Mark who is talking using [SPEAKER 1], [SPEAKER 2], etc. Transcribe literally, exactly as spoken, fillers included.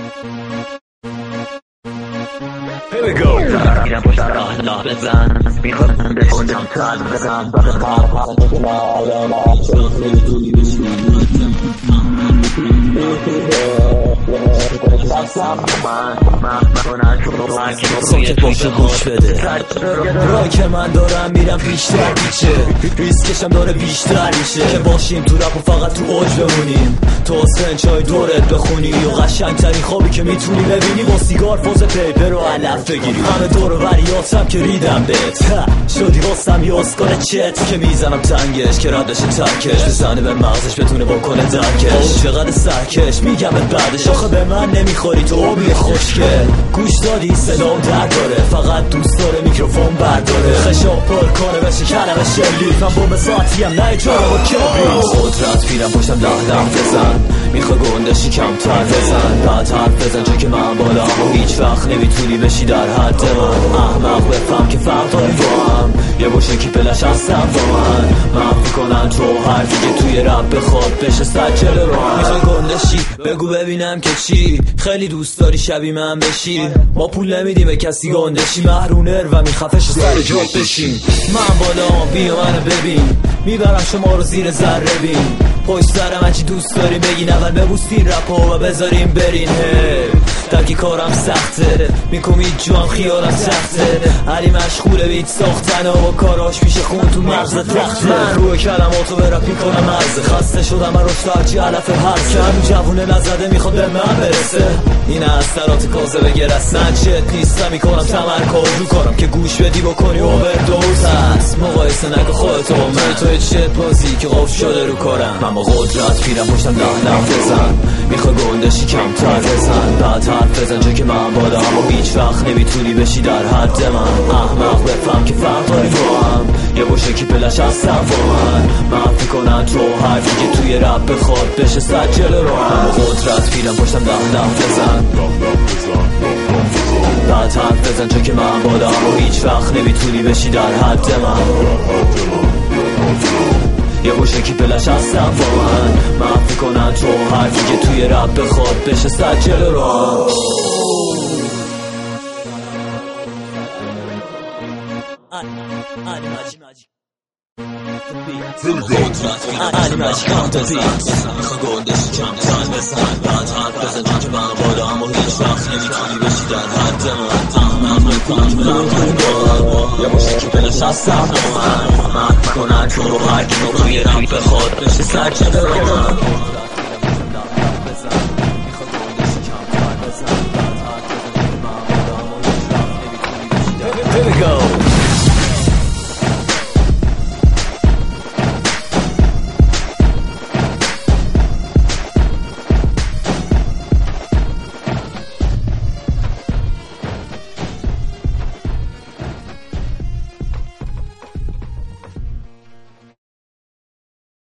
[SPEAKER 1] Here we go.
[SPEAKER 2] میرم پشت راه راه بزن میخوام به خودم کار بزن بقیه قرار بزن
[SPEAKER 1] ساکت باش و گوش بده رای که من دارم میرم بیشتر بیچه ریسکشم داره بیشتر میشه که باشیم تو رپ و فقط تو اوج بمونیم تو حسین چای دورت بخونی و قشنگترین خوابی که میتونی ببینی با سیگار فوز پیپر و علف بگیری همه دور و بریاتم که ریدم بهت شدی واسم یه اسکار چت که میزنم تنگش که ردش ترکش بزنه به مغزش بتونه بکنه درکش چقدر سرکش میگم بعدش آخه به من نمیخوری تو آبی خوشگل گوش دادی صدا درد داره فقط دوست داره میکروفون برداره خشاب پر کنه بشه کلمه شلیک من بوم ساعتیم نه جارو با کبریت قدرت میرم پشتم ده ده بزن میخوای گندشی کمتر بزن بعد حرف بزن چون که من بالا و هیچ وقت نمیتونی بشی در حد من احمق بفهم که فرق داریم با هم یه باشه که پلش هستم با من منفی کنن تو حرفی که توی رب بخواد بشه سجل رو میخوای گندشی بگو ببینم که چی خیلی دوست داری شبیه من بشی ما پول نمیدیم به کسی گندشی محرونر و میخفش سر جات بشین من بالا بیا منو ببین میبرم شما رو زیر ذره بین پشت سر من چی دوست داری بگین اول ببوسین رپا و بذاریم برین درکی کارم سخته میکنید جوام خیالم سخته علی مشغوله بیت ساختن و با کاراش پیش خون تو مغزت رخته من روی کلماتو برپ میکنم مرزه خسته شدم من رشد هرچی علف هرزه که همین جوونه نزده میخواد به من برسه این از سرات کازه بگرسن چت نیستم میکنم تمرکز رو کارم که گوش بدی بکنی اووردوز هست مقایسه نکن خودتو با من توی چت بازی که قفل شده رو کارم من با قدرت پیرم پشتم ده ده بزن میخوای گندشی کمتر بزن بعد حرف بزن چون که من بالا اما هیچ وقت نمیتونی بشی در حد من احمق بفهم که فرق داری با هم یه باشه که پلش هستم با من منفی کنن تو حرفی که توی رپ بخواد بشه سجل رو من با قدرت پیرم پشتم ده ده بزن بعد حرف بزن چون که من بالا اما هیچ وقت نمیتونی بشی در حد من یه باشه که پلش هستم با من منفی کنن تو حرفی که توی رپ بخواد بشه سجل رو علی مجی کانتازی میخوای گندشی کمتر بزن بعد حرف بزن چون که من بالا اما هیچ وقت نمیتونی بشی در حد من احمق بفهم که فرق داریم با هم یه باشه که پلش هستم با من منفی کنن تو رو هر کی توی رپ بخواد بشه سجل رو